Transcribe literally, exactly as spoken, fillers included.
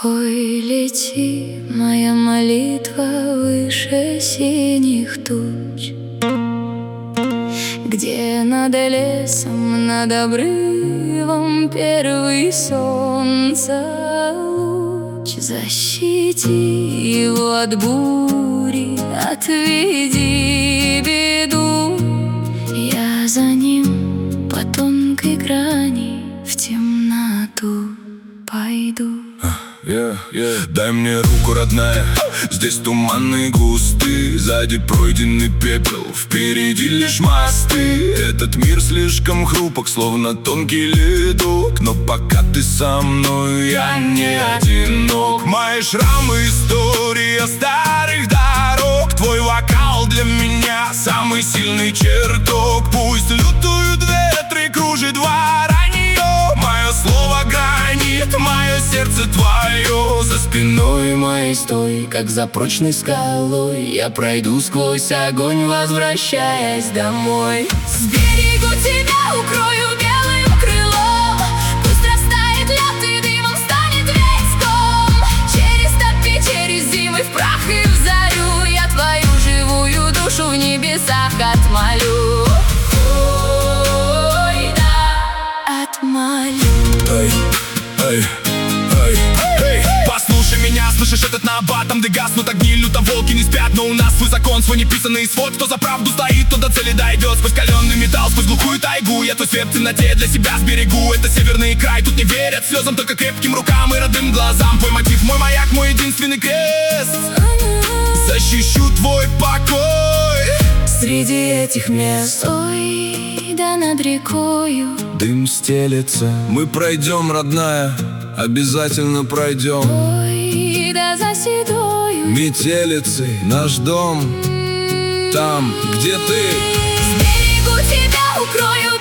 Ой, лети, моя молитва, выше синих туч, где над лесом, над обрывом первый солнца луч. Защити его от бури, отведи беду. Я за ним по тонкой грани в темноту пойду. Yeah, yeah. Дай мне руку, родная, здесь туманные густы, сзади пройденный пепел, впереди лишь мосты. Этот мир слишком хрупок, словно тонкий ледок, но пока ты со мной, я не одинок. Мои шрамы — история старых дорог, твой вокал для меня самый сильный чертог. Пусть лютуют ветры, кружит воронье, мое слово гранит, мое сердце твое. За спиной моей стой, как за прочной скалой, я пройду сквозь огонь, возвращаясь домой. Сберегу тебя, укрою белым крылом, пусть растает лед и дымом станет весь ком. Через топи, через зимы, в прах и в зарю я твою живую душу в небесах отмолю. Ой, да, отмолю. Эй, эй, эй, эй, послушай меня, слышишь этот набат, там где гаснут огни, люто волки не спят, но у нас свой закон, свой неписанный свод. Кто за правду стоит, тот до цели дойдет. Сквозь каленый металл, сквозь глухую тайгу, я твой свет в темноте для себя сберегу. Это северный край, тут не верят слезам, только крепким рукам и родным глазам. Твой мотив, мой маяк, мой единственный крест. Защищу твой покой Среди этих мест. Стой, да над рекою дым стелется. Мы пройдем, родная, обязательно пройдем. Ой, да за седою Метелицей наш дом, там, где ты. Сберегу тебя, укрою